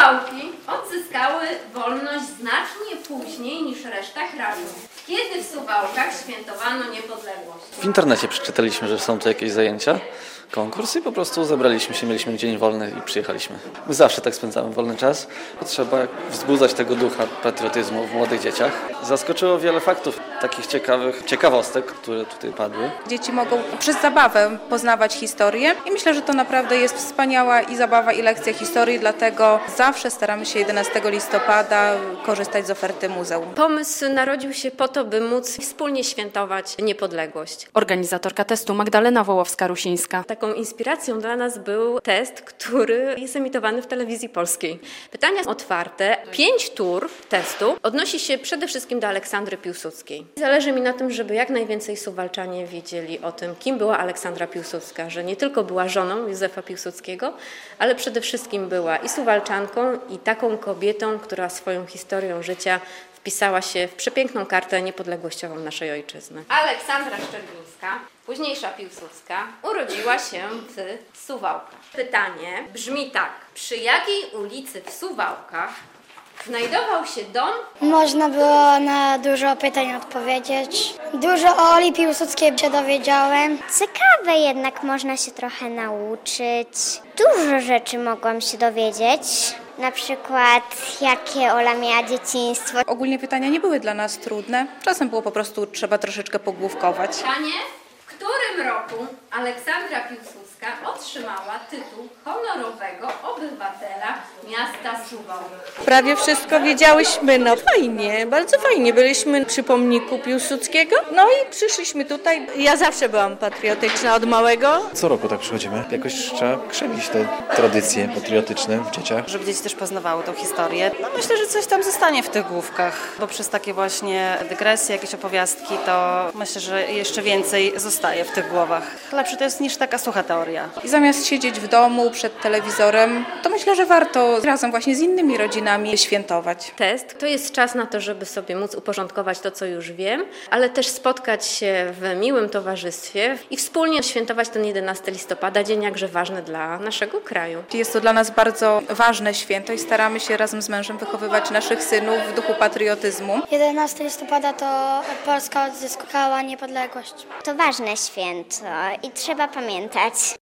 Suwałki odzyskały wolność znacznie później niż reszta kraju. Kiedy w Suwałkach świętowano niepodległość? W internecie przeczytaliśmy, że są tu jakieś zajęcia, konkurs i po prostu zebraliśmy się, mieliśmy dzień wolny i przyjechaliśmy. My zawsze tak spędzamy wolny czas, bo trzeba wzbudzać tego ducha patriotyzmu w młodych dzieciach. Zaskoczyło wiele faktów, takich ciekawostek, które tutaj padły. Dzieci mogą przez zabawę poznawać historię i myślę, że to naprawdę jest wspaniała i zabawa, i lekcja historii, dlatego zawsze staramy się 11 listopada korzystać z oferty muzeum. Pomysł narodził się po to, by móc wspólnie świętować niepodległość. Organizatorka testu Magdalena Wołowska-Rusińska. Taką inspiracją dla nas był test, który jest emitowany w telewizji polskiej. Pytania otwarte. 5 tur testu odnosi się przede wszystkim do Aleksandry Piłsudskiej. Zależy mi na tym, żeby jak najwięcej Suwalczanie wiedzieli o tym, kim była Aleksandra Piłsudska, że nie tylko była żoną Józefa Piłsudskiego, ale przede wszystkim była i Suwalczanką, i taką kobietą, która swoją historią życia wpisała się w przepiękną kartę niepodległościową naszej ojczyzny. Aleksandra Szczerbińska, późniejsza Piłsudska, urodziła się w Suwałkach. Pytanie brzmi tak. Przy jakiej ulicy w Suwałkach znajdował się dom? Można było na dużo pytań odpowiedzieć. Dużo o Oli Piłsudskiej się dowiedziałem. Ciekawe jednak, można się trochę nauczyć. Dużo rzeczy mogłam się dowiedzieć. Na przykład, jakie Ola miała dzieciństwo. Ogólnie pytania nie były dla nas trudne, czasem było po prostu trzeba troszeczkę pogłówkować. Pytanie, w którym roku Aleksandra Piłsudska otrzymała tytuł honorowego obywatela miasta Suwałk? Prawie wszystko wiedziałyśmy, no fajnie, bardzo fajnie. Byliśmy przy pomniku Piłsudskiego, no i przyszliśmy tutaj. Ja zawsze byłam patriotyczna od małego. Co roku tak przychodzimy. Jakoś trzeba krzewić te tradycje patriotyczne w dzieciach. Żeby dzieci też poznawały tą historię. No myślę, że coś tam zostanie w tych główkach, bo przez takie właśnie dygresje, jakieś opowiastki, to myślę, że jeszcze więcej zostaje w tych głowach. Lepsze to jest niż taka sucha teoria. I zamiast siedzieć w domu przed telewizorem, to myślę, że warto razem właśnie z innymi rodzinami świętować. Test to jest czas na to, żeby sobie móc uporządkować to, co już wiem, ale też spotkać się w miłym towarzystwie i wspólnie świętować ten 11 listopada, dzień jakże ważny dla naszego kraju. Jest to dla nas bardzo ważne święto i staramy się razem z mężem wychowywać naszych synów w duchu patriotyzmu. 11 listopada to Polska odzyskała niepodległość. To ważne święto i trzeba pamiętać.